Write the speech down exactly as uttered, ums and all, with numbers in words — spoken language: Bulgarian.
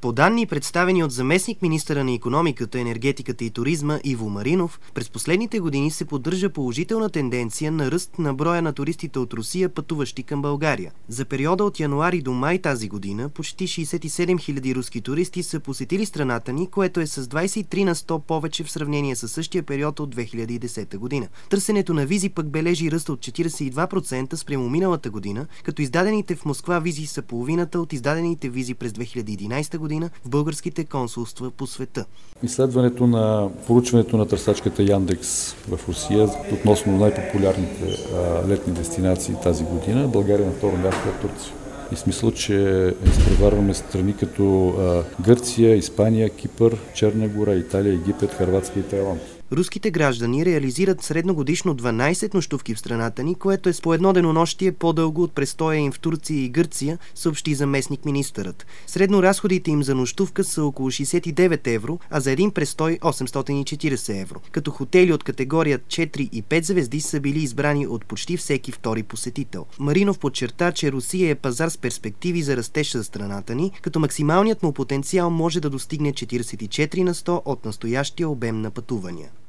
По данни, представени от заместник-министъра на икономиката, енергетиката и туризма Иво Маринов, през последните години се поддържа положителна тенденция на ръст на броя на туристите от Русия, пътуващи към България. За периода от януари до май тази година почти шейсет и седем хиляди руски туристи са посетили страната ни, което е с двадесет и три на сто повече в сравнение с същия период от две хиляди и десета година. Търсенето на визи пък бележи ръст от четиридесет и два процента спрямо миналата година, като издадените в Москва визи са половината от издадените визи през две хиляди и единадесета година в българските консулства по света. Изследването на поручването на търсачката Яндекс в Русия относно най-популярните а, летни дестинации тази година, България на второ място е Турция. И смисъл, че изпреварваме страни като а, Гърция, Испания, Кипър, Черна гора, Италия, Египет, Хърватска и Тайланд. Руските граждани реализират средногодишно дванадесет нощувки в страната ни, което е с по едно денонощие по-дълго от престоя им в Турция и Гърция, съобщи заместник-министърът. Средно разходите им за нощувка са около шейсет и девет евро, а за един престой осемстотин и четиридесет евро, като хотели от категория четири и пет звезди са били избрани от почти всеки втори посетител. Маринов подчерта, че Русия е пазар с перспективи за растеж за страната ни, като максималният му потенциал може да достигне четиридесет и четири на сто от настоящия обем на пътувания.